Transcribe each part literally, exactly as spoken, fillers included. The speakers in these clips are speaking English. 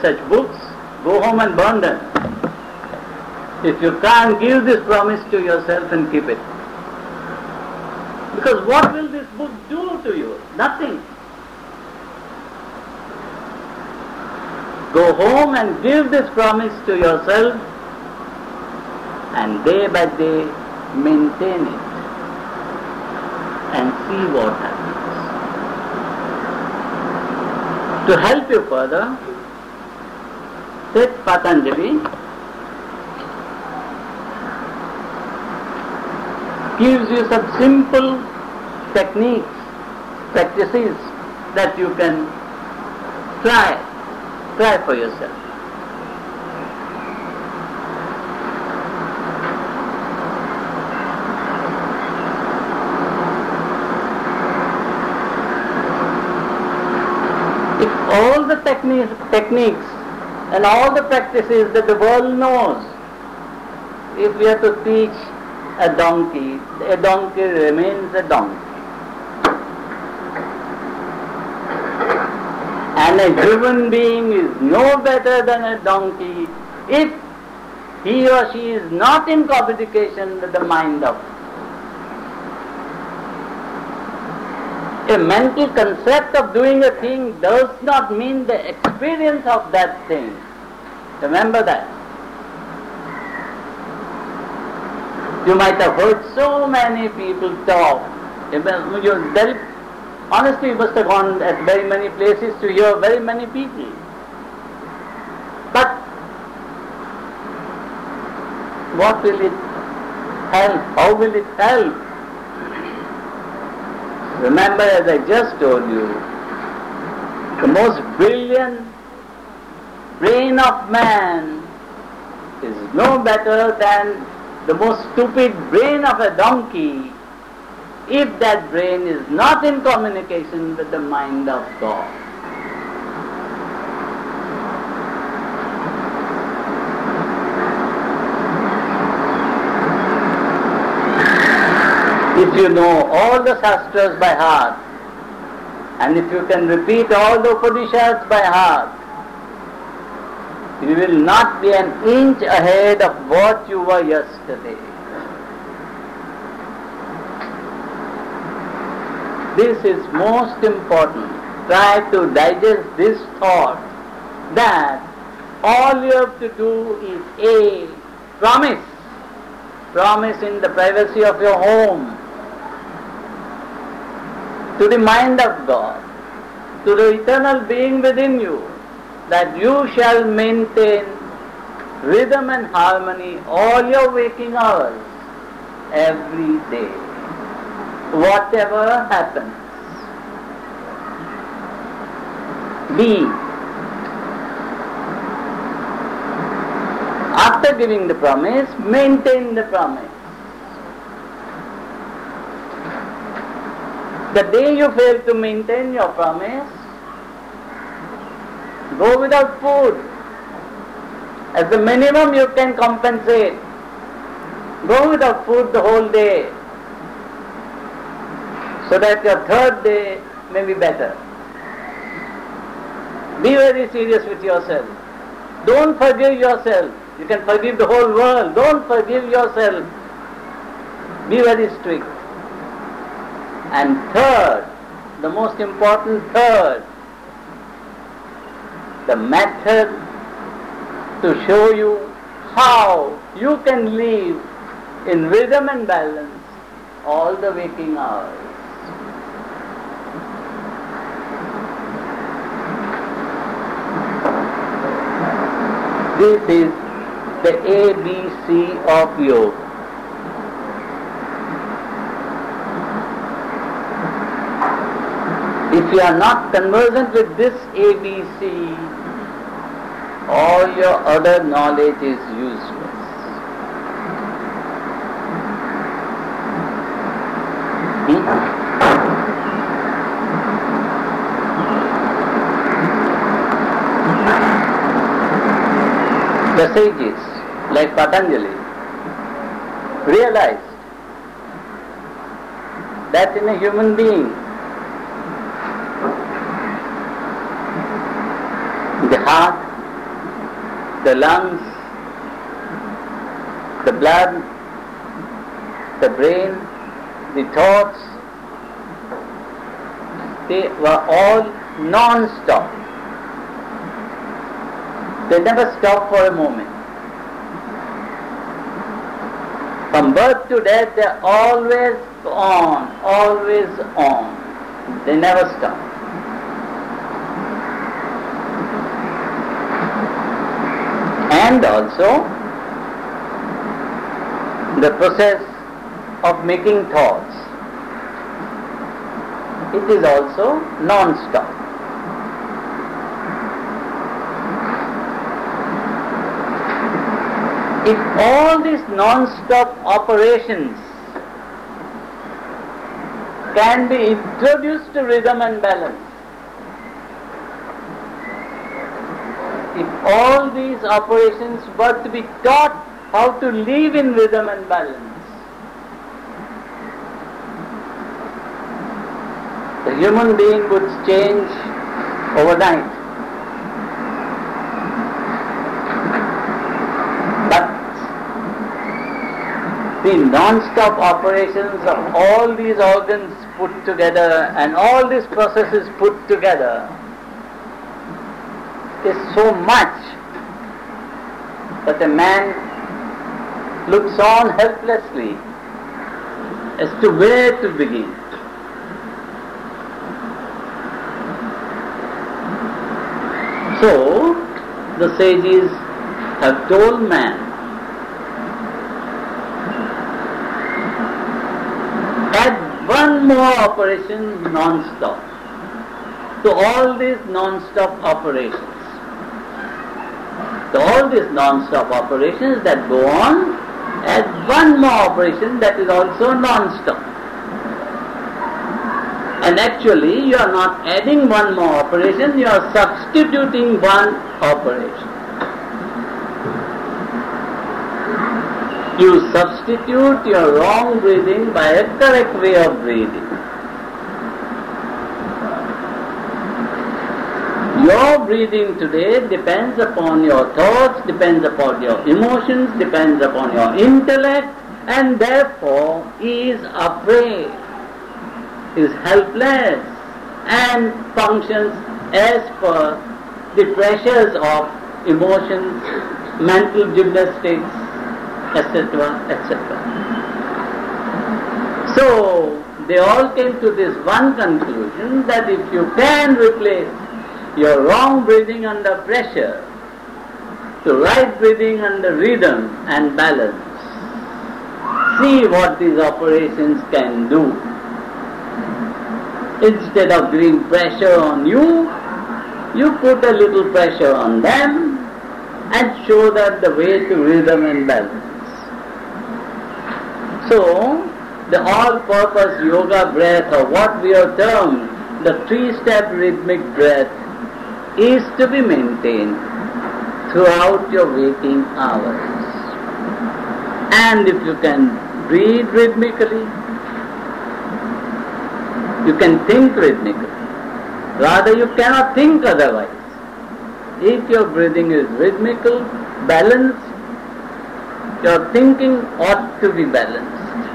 such books, go home and burn them. If you can't give this promise to yourself and keep it. Because what will this book do to you? Nothing. Go home and give this promise to yourself and day by day maintain it and see what happens. To help you further, take Patanjali gives you some simple techniques, practices that you can try, try for yourself. If all the techniques, techniques and all the practices that the world knows, if we have to teach a donkey, a donkey remains a donkey. And a human being is no better than a donkey if he or she is not in communication with the mind of. A mental concept of doing a thing does not mean the experience of that thing. Remember that. You might have heard so many people talk. You very, honestly, you must have gone at very many places to hear very many people. But what will it help? How will it help? Remember, as I just told you, the most brilliant brain of man is no better than the most stupid brain of a donkey if that brain is not in communication with the mind of God. If you know all the Shastras by heart, and if you can repeat all the Upanishads by heart, you will not be an inch ahead of what you were yesterday. This is most important. Try to digest this thought that all you have to do is A, promise. Promise in the privacy of your home, to the mind of God, to the eternal being within you, that you shall maintain rhythm and harmony all your waking hours, every day, whatever happens. B. After giving the promise, maintain the promise. The day you fail to maintain your promise, go without food. As the minimum you can compensate. Go without food the whole day, so that your third day may be better. Be very serious with yourself. Don't forgive yourself. You can forgive the whole world. Don't forgive yourself. Be very strict. And third, the most important third, the method to show you how you can live in rhythm and balance all the waking hours. This is the A B C of yoga. If you are not conversant with this A B C, all your other knowledge is useless. Hmm? The sages, like Patanjali, realized that in a human being, the heart the lungs, the blood, the brain, the thoughts, they were all non-stop. They never stop for a moment. From birth to death, they are always on, always on. They never stop. And also, the process of making thoughts, it is also non-stop. If all these non-stop operations can be introduced to rhythm and balance, if all these operations were to be taught how to live in rhythm and balance, the human being would change overnight. But the non-stop operations of all these organs put together and all these processes put together is so much that a man looks on helplessly as to where to begin. So, the sages have told man, add one more operation non-stop to all these non-stop operations. To all these non-stop operations that go on, add one more operation that is also non-stop. And actually you are not adding one more operation, you are substituting one operation. You substitute your wrong breathing by a correct way of breathing. Your breathing today depends upon your thoughts, depends upon your emotions, depends upon your intellect, and therefore is afraid, is helpless, and functions as per the pressures of emotions, mental gymnastics, et cetera, et cetera. So, they all came to this one conclusion that if you can replace your wrong breathing under pressure to right breathing under rhythm and balance, see what these operations can do. Instead of giving pressure on you, you put a little pressure on them and show them the way to rhythm and balance. So, the all-purpose yoga breath, or what we have termed the three-step rhythmic breath, is to be maintained throughout your waking hours. And if you can breathe rhythmically, you can think rhythmically. Rather, you cannot think otherwise. If your breathing is rhythmical, balanced, your thinking ought to be balanced.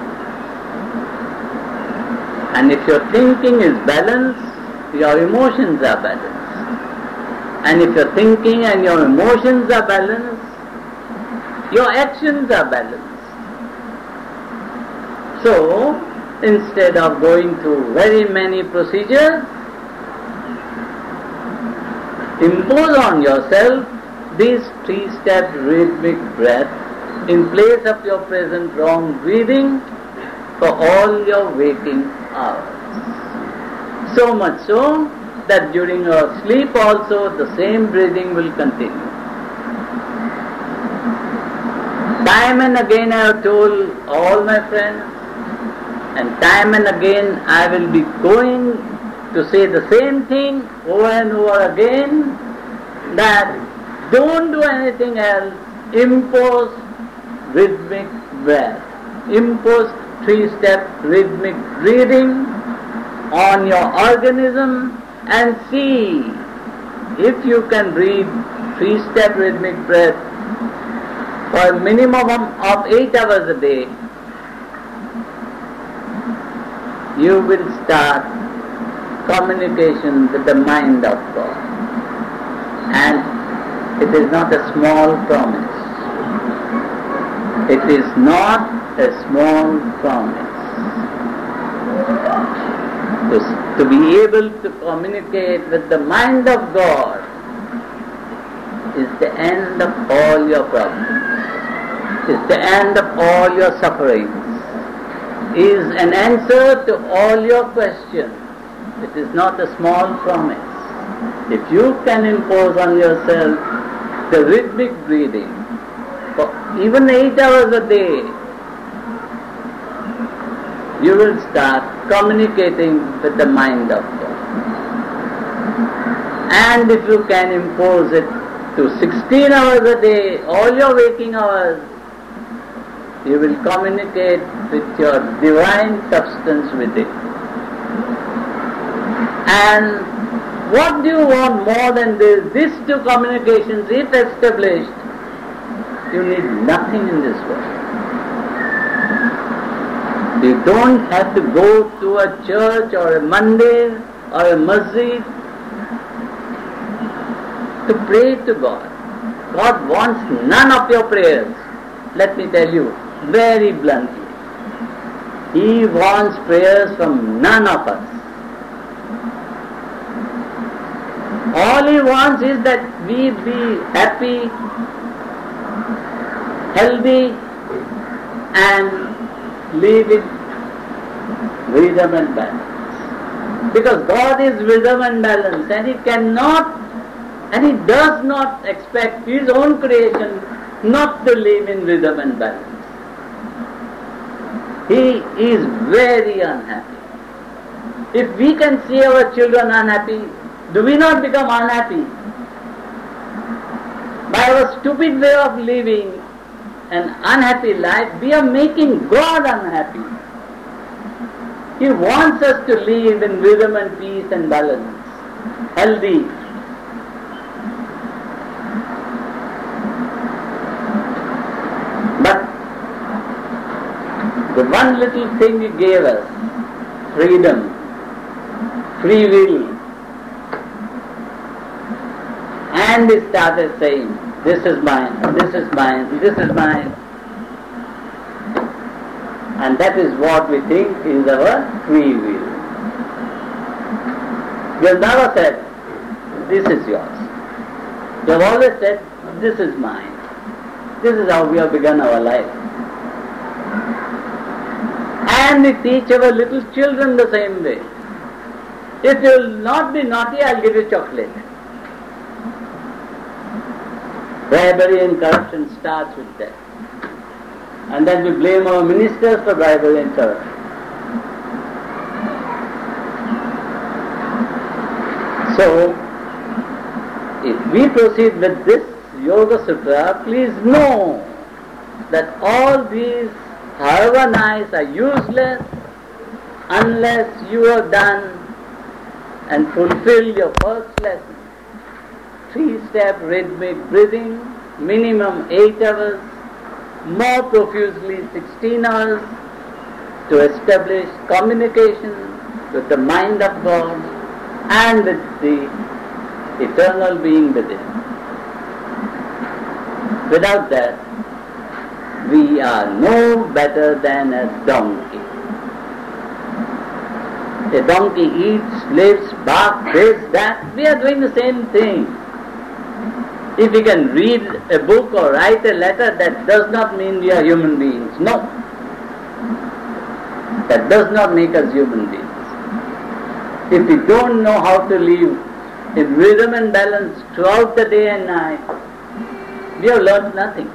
And if your thinking is balanced, your emotions are balanced. And if your thinking and your emotions are balanced, your actions are balanced. So, instead of going through very many procedures, impose on yourself this three-step rhythmic breath in place of your present wrong breathing for all your waking hours. So much so that during your sleep also the same breathing will continue. Time and again I have told all my friends, and time and again I will be going to say the same thing over and over again, that don't do anything else, impose rhythmic breath, impose three-step rhythmic breathing on your organism and see if you can breathe three-step rhythmic breath for a minimum of eight hours a day, you will start communication with the mind of God. And it is not a small promise. It is not a small promise. To, to be able to communicate with the mind of God is the end of all your problems, is the end of all your sufferings, is an answer to all your questions. It is not a small promise. If you can impose on yourself the rhythmic breathing for even eight hours a day, you will start communicating with the mind of God. And if you can impose it to sixteen hours a day, all your waking hours, you will communicate with your divine substance within. And what do you want more than this? These two communications, if established, you need nothing in this world. You don't have to go to a church or a mandir or a masjid to pray to God. God wants none of your prayers. Let me tell you very bluntly. He wants prayers from none of us. All He wants is that we be happy, healthy, and live in rhythm and balance. Because God is rhythm and balance, and He cannot and He does not expect His own creation not to live in rhythm and balance. He is very unhappy. If we can see our children unhappy, do we not become unhappy? By our stupid way of living an unhappy life, we are making God unhappy. He wants us to live in rhythm and peace and balance, healthy. But the one little thing He gave us, freedom, free will, and He started saying, this is mine, this is mine, this is mine. And that is what we think is our free will. We have never said, this is yours. We have always said, this is mine. This is how we have begun our life. And we teach our little children the same way. If you will not be naughty, I'll give you chocolate. Bribery and corruption starts with that. And then we blame our ministers for bribery and corruption. So, if we proceed with this Yoga Sutra, please know that all these, however nice, are useless unless you have done and fulfilled your first lesson. Three-step rhythmic breathing, minimum eight hours, more profusely sixteen hours, to establish communication with the mind of God and with the eternal being within. Without that, we are no better than a donkey. A donkey eats, lives, barks, this, that. We are doing the same thing. If we can read a book or write a letter, that does not mean we are human beings. No. That does not make us human beings. If we don't know how to live in rhythm and balance throughout the day and night, we have learned nothing.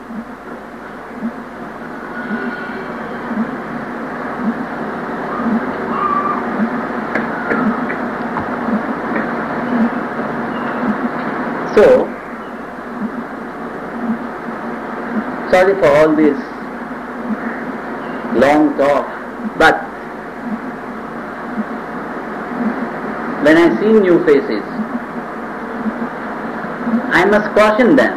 So, sorry for all this long talk, but when I see new faces, I must caution them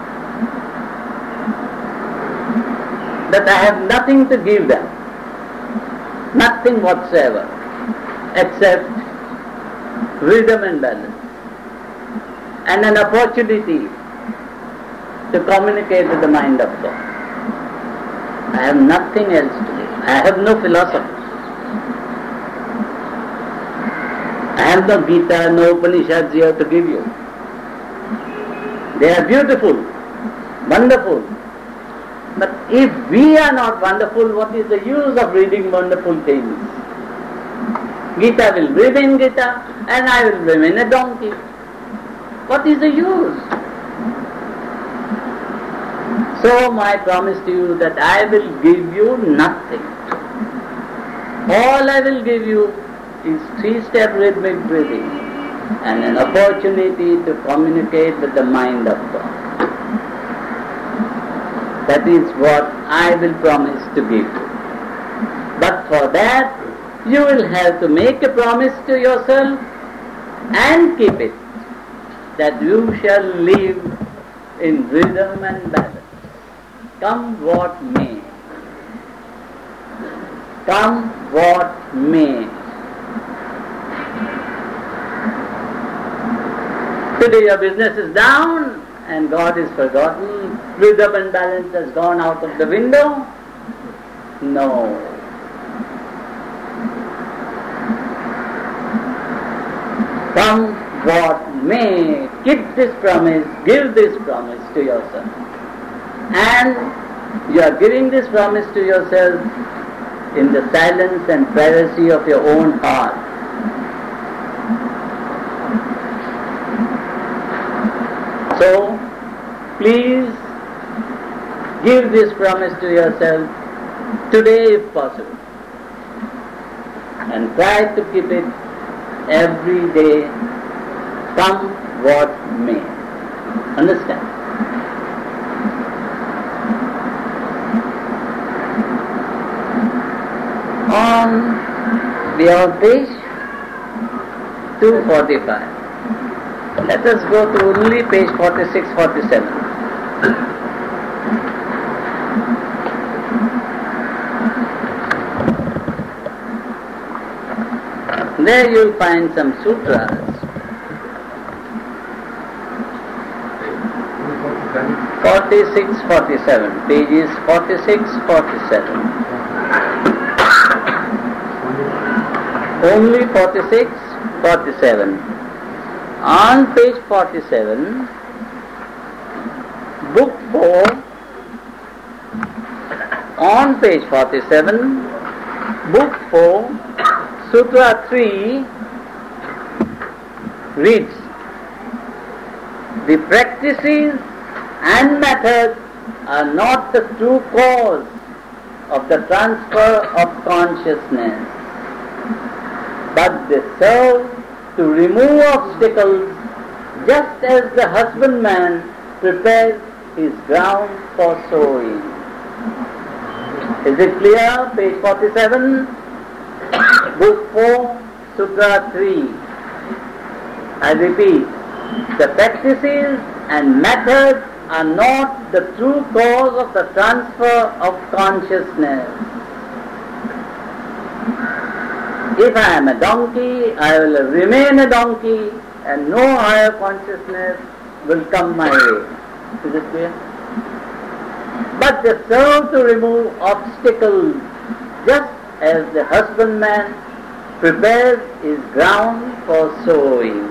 that I have nothing to give them, nothing whatsoever, except rhythm and balance, and an opportunity to communicate with the mind of God. I have nothing else to give. I have no philosophy. I have no Gita, no Upanishads here to give you. They are beautiful, wonderful. But if we are not wonderful, what is the use of reading wonderful things? Gita will remain Gita and I will remain a donkey. What is the use? So my promise to you that I will give you nothing. All I will give you is three-step rhythmic breathing and an opportunity to communicate with the mind of God. That is what I will promise to give you. But for that, you will have to make a promise to yourself and keep it, that you shall live in rhythm and balance. Come what may. Come what may. Today your business is down and God is forgotten. Rhythm and balance has gone out of the window. No. Come what may. Keep this promise, give this promise to yourself. And you are giving this promise to yourself in the silence and privacy of your own heart. So, please give this promise to yourself today if possible. And try to keep it every day, come what may. Understand? On the other page, two forty-five. Let us go to only page forty-six forty-seven. There you will find some sutras. forty-six forty-seven, pages forty-six forty-seven. Only forty-six forty-seven. On page forty-seven, book four, on page forty-seven, book four, Sutra three reads, the practices and methods are not the true cause of the transfer of consciousness, but they serve to remove obstacles just as the husbandman prepares his ground for sowing. Is it clear? Page forty-seven, book four, Sutra three. I repeat, the practices and methods are not the true cause of the transfer of consciousness. If I am a donkey, I will remain a donkey and no higher consciousness will come my way. Is it clear? But they serve to remove obstacles just as the husbandman prepares his ground for sowing.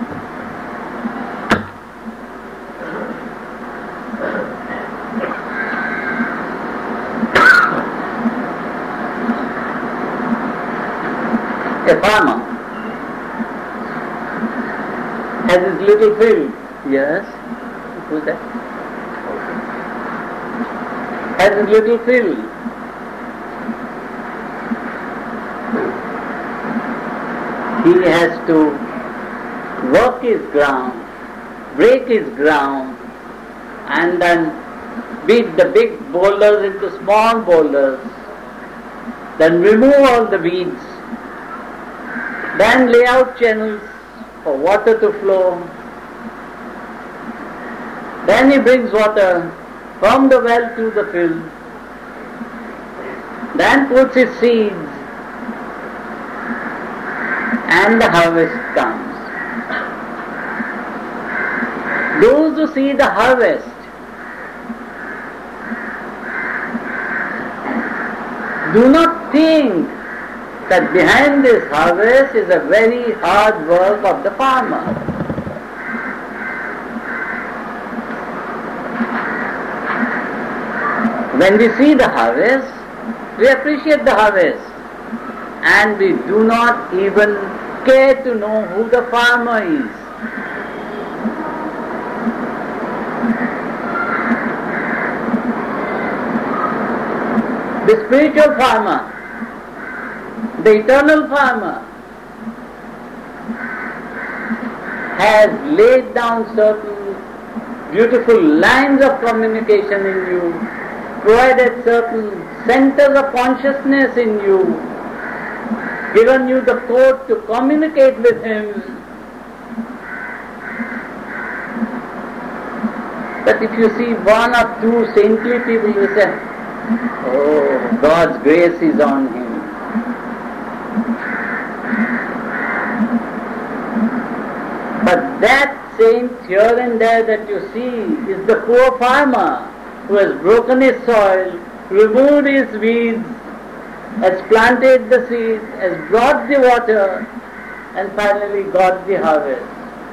A farmer has his little field. Yes? Who's that? Has his little field. He has to work his ground, break his ground, and then beat the big boulders into small boulders, then remove all the weeds, then lay out channels for water to flow, Then he brings water from the well to the field, then puts his seeds, and the harvest comes. Those who see the harvest do not think that behind this harvest is a very hard work of the farmer. When we see the harvest, we appreciate the harvest, and we do not even care to know who the farmer is. The spiritual farmer, the eternal farmer, has laid down certain beautiful lines of communication in you, provided certain centers of consciousness in you, given you the code to communicate with him. But if you see one or two saintly people, you say, oh, God's grace is on him. But that saint here and there that you see is the poor farmer who has broken his soil, removed his weeds, has planted the seeds, has brought the water, and finally got the harvest.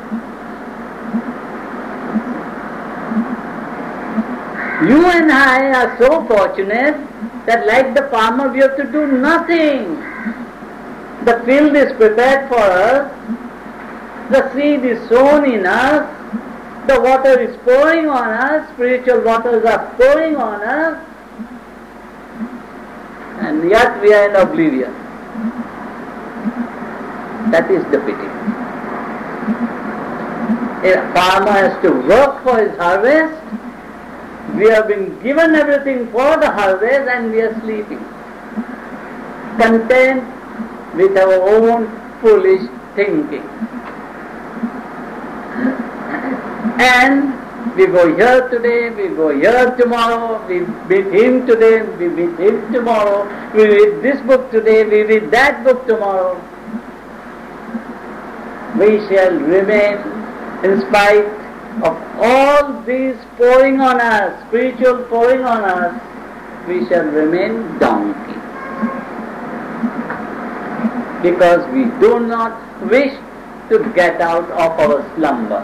You and I are so fortunate that like the farmer we have to do nothing. The field is prepared for us, the seed is sown in us, the water is pouring on us, spiritual waters are pouring on us, and yet we are in oblivion. That is the pity. A farmer has to work for his harvest. We have been given everything for the harvest and we are sleeping, content with our own foolish thinking. And we go here today, we go here tomorrow, we meet him today, we meet him tomorrow, we read this book today, we read that book tomorrow. We shall remain, in spite of all these pouring on us, spiritual pouring on us, we shall remain donkeys. Because we do not wish to get out of our slumber.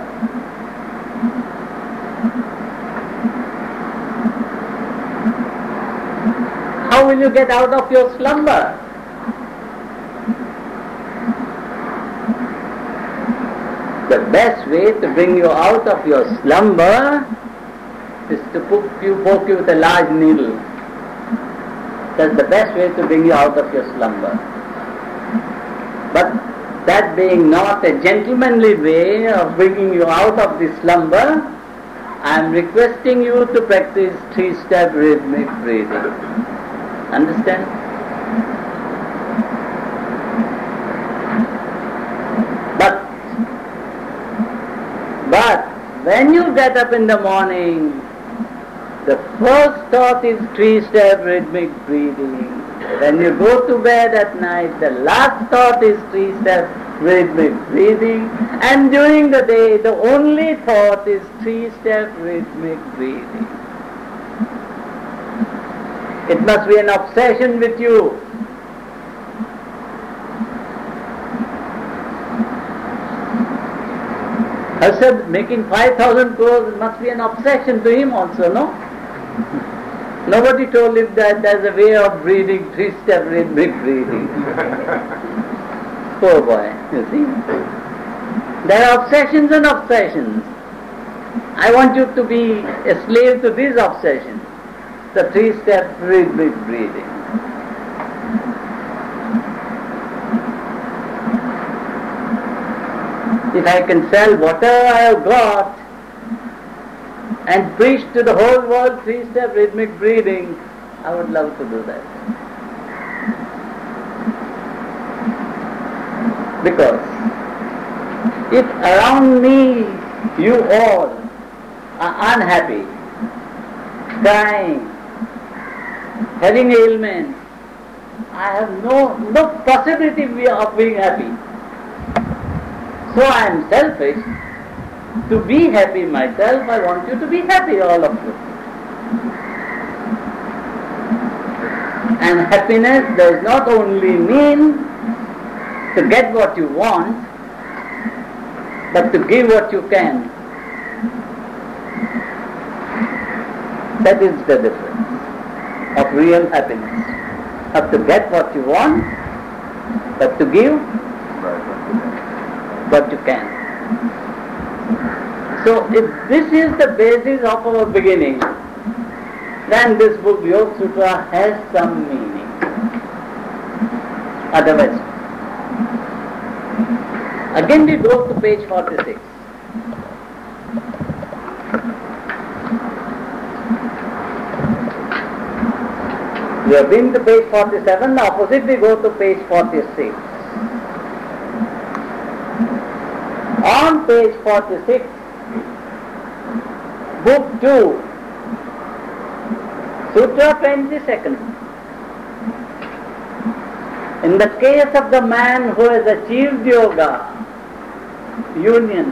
How will you get out of your slumber? The best way to bring you out of your slumber is to poke you, poke you with a large needle. That's the best way to bring you out of your slumber. But that being not a gentlemanly way of bringing you out of the slumber, I am requesting you to practice three-step rhythmic breathing. Understand? But But when you get up in the morning, the first thought is three-step rhythmic breathing. When you go to bed at night, the last thought is three-step rhythmic breathing. And during the day, the only thought is three-step rhythmic breathing. It must be an obsession with you. Harsad making five thousand crores must be an obsession to him also, no? Nobody told him that there's a way of breathing, three-step rhythmic breathing. Poor boy, you see. There are obsessions and obsessions. I want you to be a slave to these obsessions, the three-step rhythmic breathing. If I can sell whatever I have got and preach to the whole world three-step rhythmic breathing, I would love to do that. Because if around me, you all, are unhappy, crying, having ailments, I have no, no possibility of being happy. So I am selfish. To be happy myself, I want you to be happy, all of you. And happiness does not only mean to get what you want, but to give what you can. That is the difference of real happiness. Not to get what you want, but to give what you can. So if this is the basis of our beginning, then this book Yoga Sutra has some meaning. Otherwise, again we go to page forty-six. We have been to page forty-seven, the opposite we go to page forty-six. On page forty-six, book two, Sutra twenty-second. In the case of the man who has achieved yoga, union,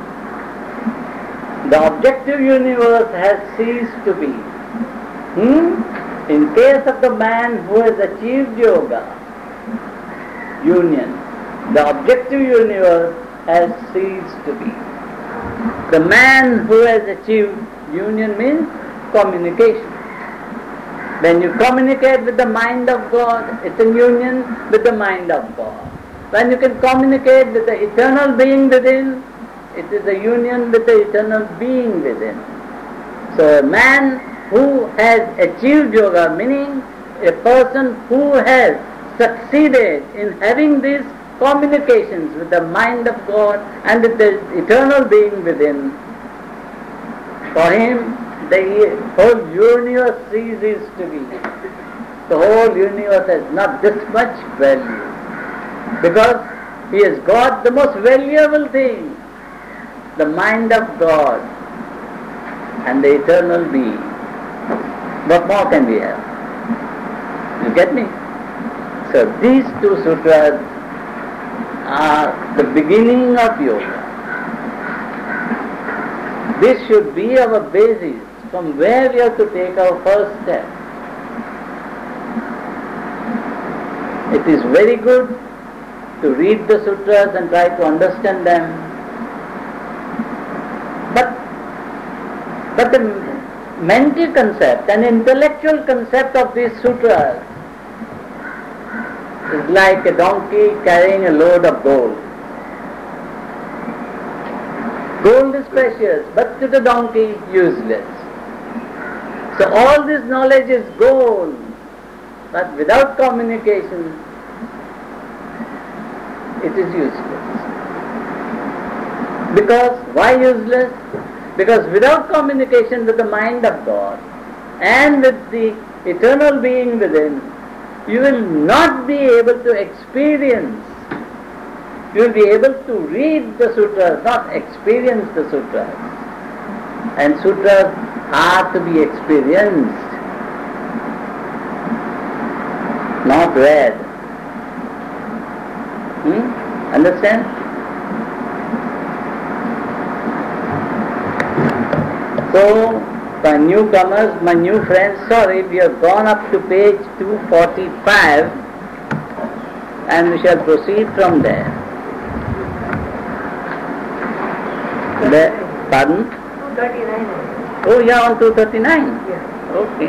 the objective universe has ceased to be. Hmm? In case of the man who has achieved yoga, union, the objective universe has ceased to be. The man who has achieved union means communication. When you communicate with the mind of God, it's in union with the mind of God. When you can communicate with the eternal being within, it is a union with the eternal being within. So a man who has achieved yoga, meaning a person who has succeeded in having these communications with the mind of God and with the eternal being within, for him the whole universe ceases to be. The whole universe has not this much value, because he has got the most valuable thing, the mind of God and the eternal being. What more can we have? You get me? So these two sutras are the beginning of yoga. This should be our basis from where we have to take our first step. It is very good to read the sutras and try to understand them, but but the mental concept and intellectual concept of these sutras is like a donkey carrying a load of gold. Gold is precious, but to the donkey useless. So all this knowledge is gold, but without communication it is useless. Because, why useless? Because without communication with the mind of God and with the eternal being within, you will not be able to experience. You will be able to read the sutras, not experience the sutras. And sutras are to be experienced, not read. Hmm? Understand? So, my newcomers, my new friends, sorry, we have gone up to page two forty-five and we shall proceed from there. The, pardon? two thirty-nine. Oh, yeah, on two thirty-nine? Yeah. Okay.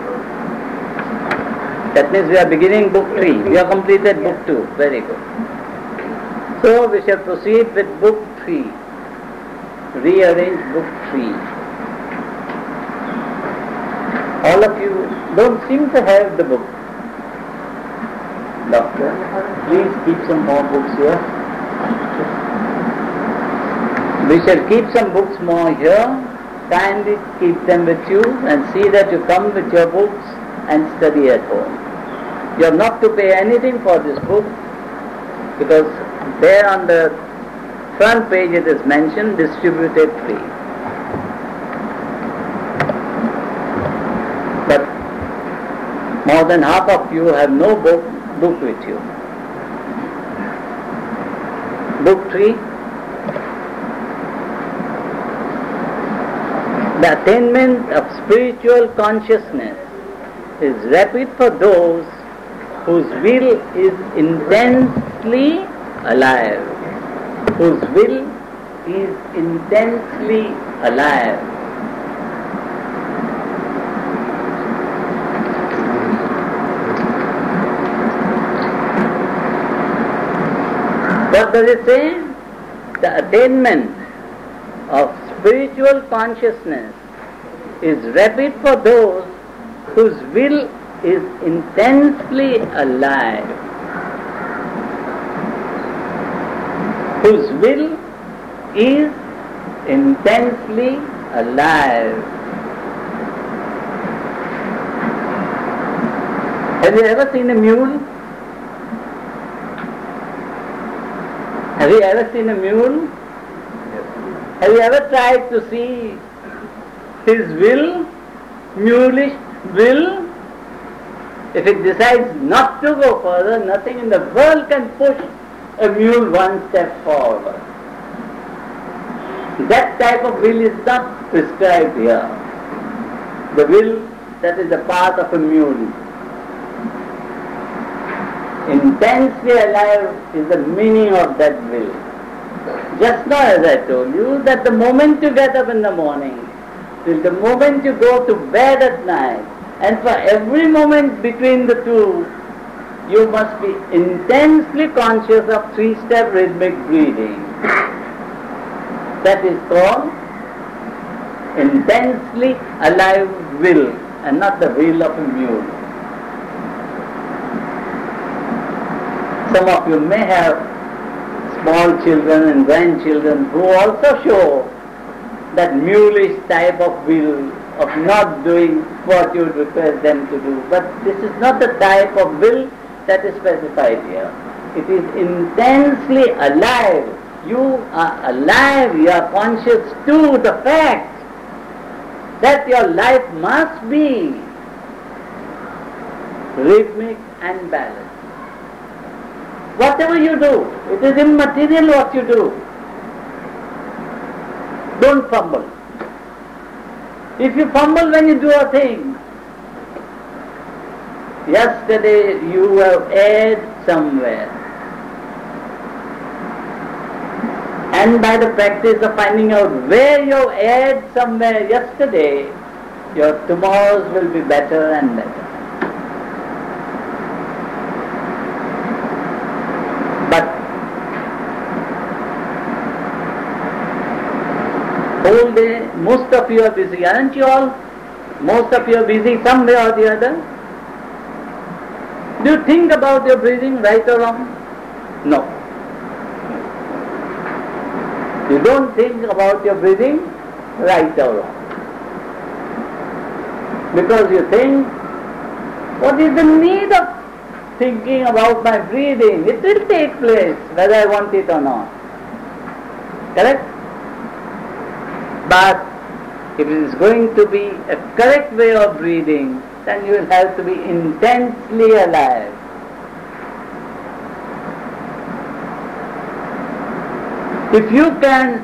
That means we are beginning book three. We have completed book two. Very good. So we shall proceed with book three. Rearrange book three. All of you don't seem to have the book. Doctor, please keep some more books here. We shall keep some books more here. Kindly keep them with you and see that you come with your books and study at home. You have not to pay anything for this book, because there on the front page it is mentioned, distributed free. More than half of you have no book, book with you. Book three. The attainment of spiritual consciousness is rapid for those whose will is intensely alive. Whose will is intensely alive. What does it say? The attainment of spiritual consciousness is rapid for those whose will is intensely alive. Whose will is intensely alive. Have you ever seen a mule? Have you ever seen a mule? Have you ever tried to see his will, mulish will? If it decides not to go further, nothing in the world can push a mule one step forward. That type of will is not prescribed here. The will that is the path of a mule. Intensely alive is the meaning of that will. Just now, as I told you, that the moment you get up in the morning till the moment you go to bed at night, and for every moment between the two, you must be intensely conscious of three-step rhythmic breathing. That is called intensely alive will, and not the will of a mule. Some of you may have small children and grandchildren who also show that mulish type of will of not doing what you would request them to do. But this is not the type of will that is specified here. It is intensely alive. You are alive, you are conscious to the fact that your life must be rhythmic and balanced. Whatever you do, it is immaterial what you do. Don't fumble. If you fumble when you do a thing, yesterday you have erred somewhere, and by the practice of finding out where you erred somewhere yesterday, your tomorrows will be better and better. But whole day, most of you are busy, aren't you all? Most of you are busy some way or the other. Do you think about your breathing, right or wrong? No. You don't think about your breathing, right or wrong. Because you think, what is the need of thinking about my breathing? It will take place whether I want it or not. Correct? But if it is going to be a correct way of breathing, then you will have to be intensely alive. If you can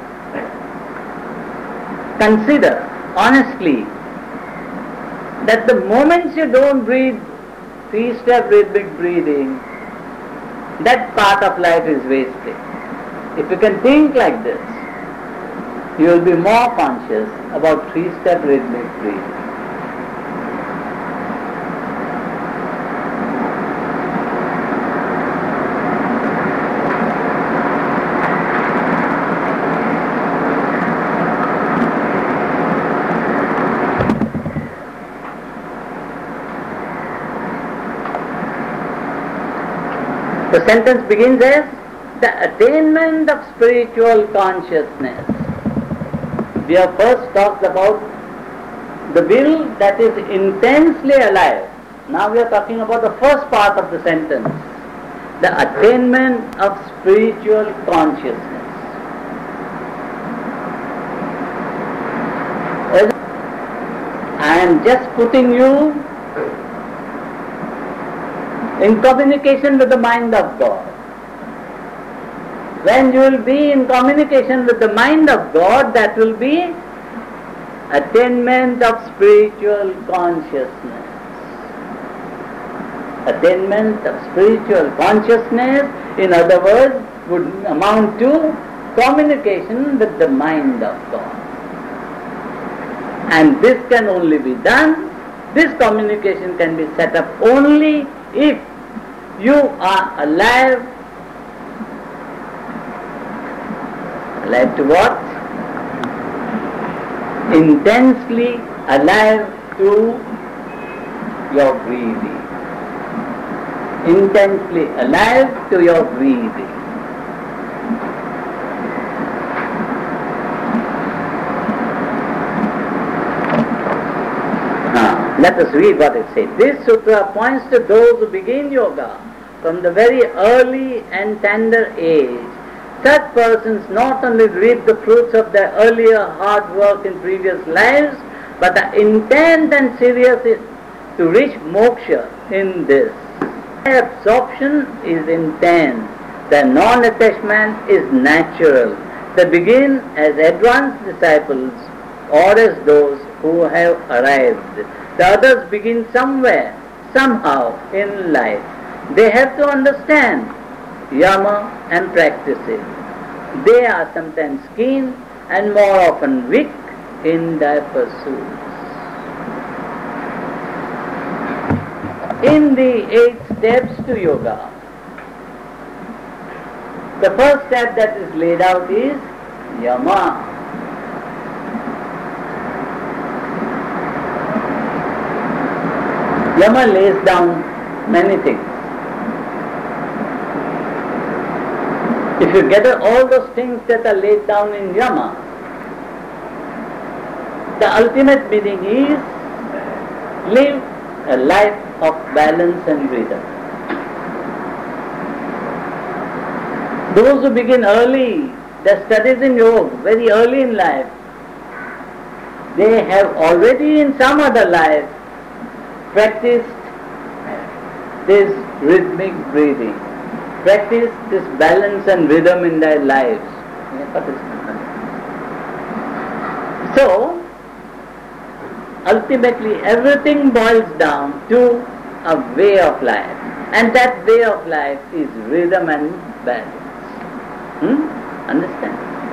consider honestly that the moments you don't breathe three-step rhythmic breathing, that part of life is wasted. If you can think like this, you will be more conscious about three-step rhythmic breathing. The sentence begins as the attainment of spiritual consciousness. We have first talked about the will that is intensely alive. Now we are talking about the first part of the sentence, the attainment of spiritual consciousness. I am just putting you in communication with the mind of God. When you will be in communication with the mind of God, that will be attainment of spiritual consciousness. Attainment of spiritual consciousness, in other words, would amount to communication with the mind of God. And this can only be done, this communication can be set up only if you are alive. Alive to what? Intensely alive to your breathing. Intensely alive to your breathing. Now, let us read what it says. This sutra points to those who begin yoga from the very early and tender age. Such persons not only reap the fruits of their earlier hard work in previous lives, but are intent and serious to reach moksha in this. Their absorption is intense. Their non-attachment is natural. They begin as advanced disciples or as those who have arrived. The others begin somewhere, somehow in life. They have to understand yama and practice it. They are sometimes keen and more often weak in their pursuits. In the eight steps to yoga, the first step that is laid out is yama. Yama lays down many things. If you gather all those things that are laid down in yama, the ultimate meaning is live a life of balance and rhythm. Those who begin early, their studies in yoga, very early in life, they have already in some other life practiced this rhythmic breathing, practiced this balance and rhythm in their lives. So, ultimately everything boils down to a way of life, and that way of life is rhythm and balance. Hmm? Understand?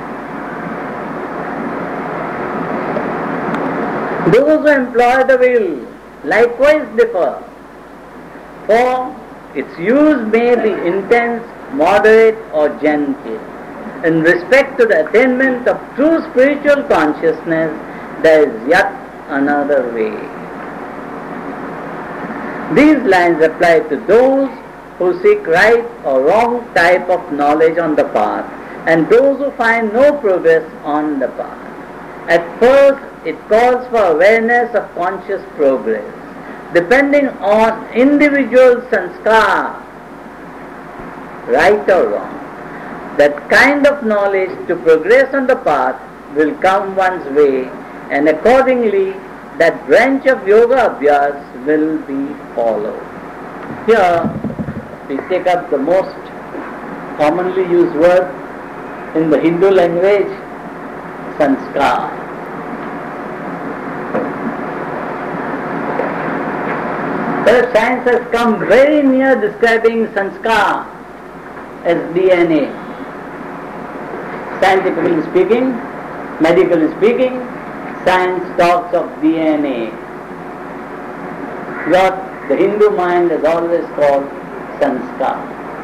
Those who employ the will likewise differ, for its use may be intense, moderate or gentle. In respect to the attainment of true spiritual consciousness, there is yet another way. These lines apply to those who seek right or wrong type of knowledge on the path, and those who find no progress on the path. At first, it calls for awareness of conscious progress. Depending on individual sanskar, right or wrong, that kind of knowledge to progress on the path will come one's way, and accordingly that branch of yoga abhyas will be followed. Here we take up the most commonly used word in the Hindu language, sanskar. Well, science has come very near describing sanskar as D N A. Scientifically speaking, medically speaking, science talks of D N A. What the Hindu mind has always called sanskar.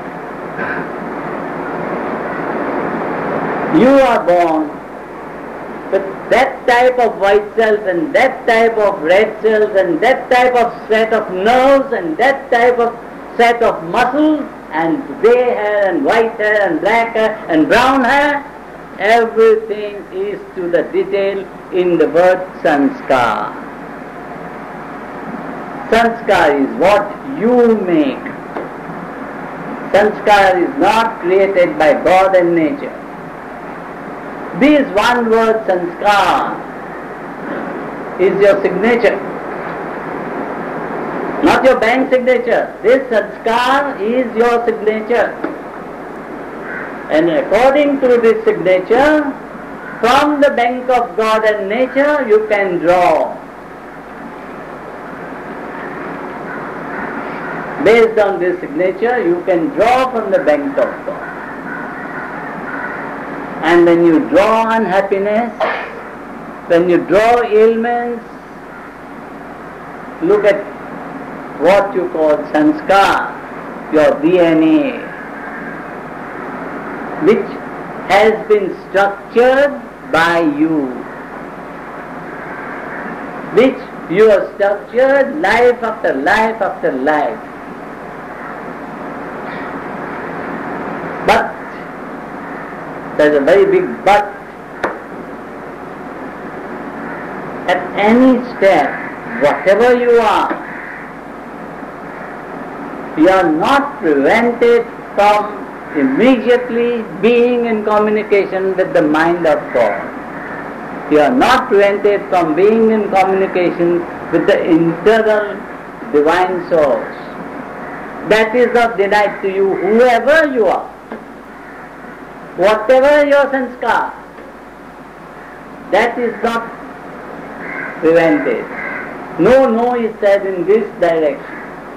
You are born with that type of white cells and that type of red cells and that type of set of nerves and that type of set of muscles and grey hair and white hair and black hair and brown hair. Everything is to the detail in the word sanskar. Sanskar is what you make. Sanskar is not created by God and nature. This one word sanskar is your signature. Not not your bank signature. This sanskar is your signature. And according to this signature, from the bank of God and nature, you can draw. Based on this signature, you can draw from the bank of God. And when you draw unhappiness, when you draw ailments, look at what you call sanskar, your D N A, which has been structured by you, which you have structured life after life after life. But there's a very big but. At any step, whatever you are, you are not prevented from immediately being in communication with the mind of God. You are not prevented from being in communication with the internal divine source. That is not denied to you, whoever you are. Whatever your sanskar, that is not prevented. No, no is said in this direction.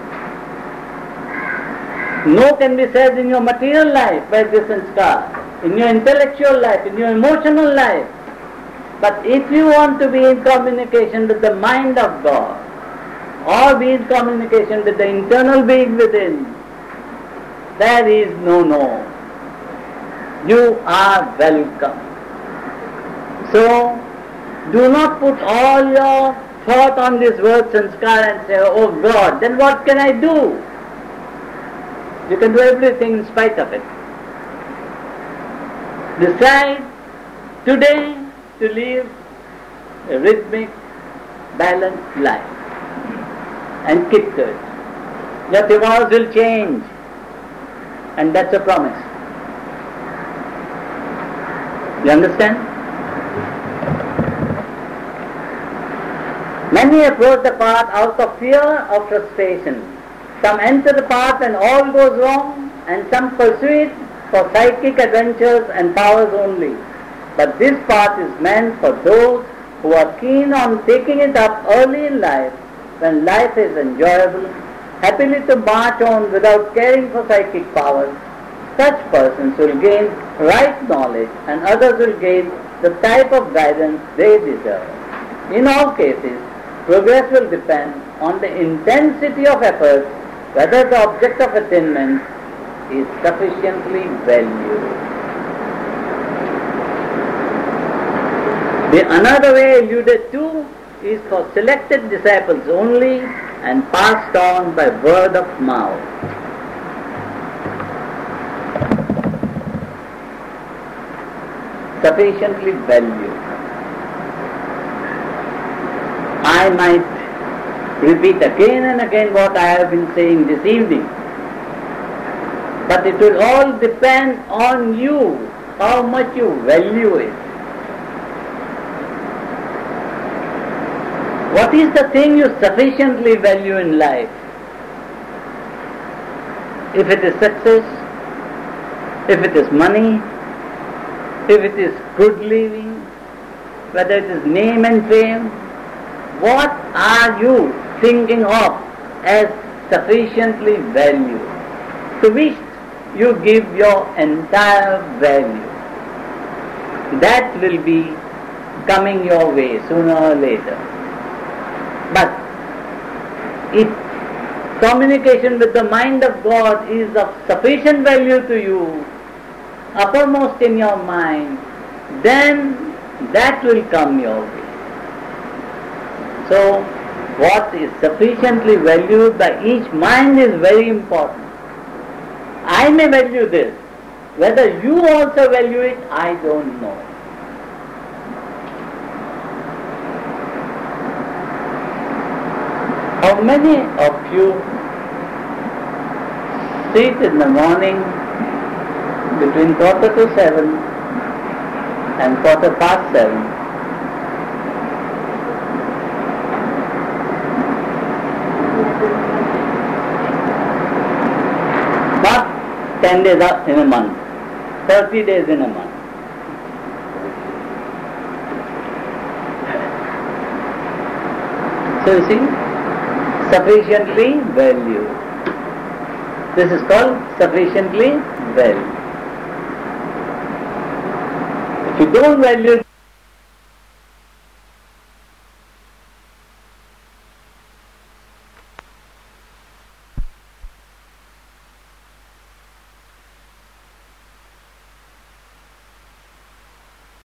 No can be said in your material life by this sanskar, in your intellectual life, in your emotional life. But if you want to be in communication with the mind of God, or be in communication with the internal being within, there is no no. You are welcome. So, do not put all your thought on this word sanskar and say, oh God, then what can I do? You can do everything in spite of it. Decide today to live a rhythmic, balanced life and keep to it. Your tomorrows will change, and that's a promise. You understand? Many approach the path out of fear of frustration. Some enter the path and all goes wrong, and some pursue it for psychic adventures and powers only. But this path is meant for those who are keen on taking it up early in life, when life is enjoyable, happily to march on without caring for psychic powers. Such persons will gain right knowledge, and others will gain the type of guidance they deserve. In all cases, progress will depend on the intensity of effort, whether the object of attainment is sufficiently valued. The another way alluded to is for selected disciples only and passed on by word of mouth. Sufficiently valued. I might repeat again and again what I have been saying this evening, but it will all depend on you, how much you value it. What is the thing you sufficiently value in life? If it is success, if it is money, if it is good living, whether it is name and fame, what are you thinking of as sufficiently valued, to which you give your entire value? That will be coming your way sooner or later. But if communication with the mind of God is of sufficient value to you, uppermost in your mind, then that will come your way. So, what is sufficiently valued by each mind is very important. I may value this. Whether you also value it, I don't know. How many of you sit in the morning between quarter to seven and quarter past seven ten days in a month, thirty days in a month. So you see, sufficiently value. This is called sufficiently value. If you don't value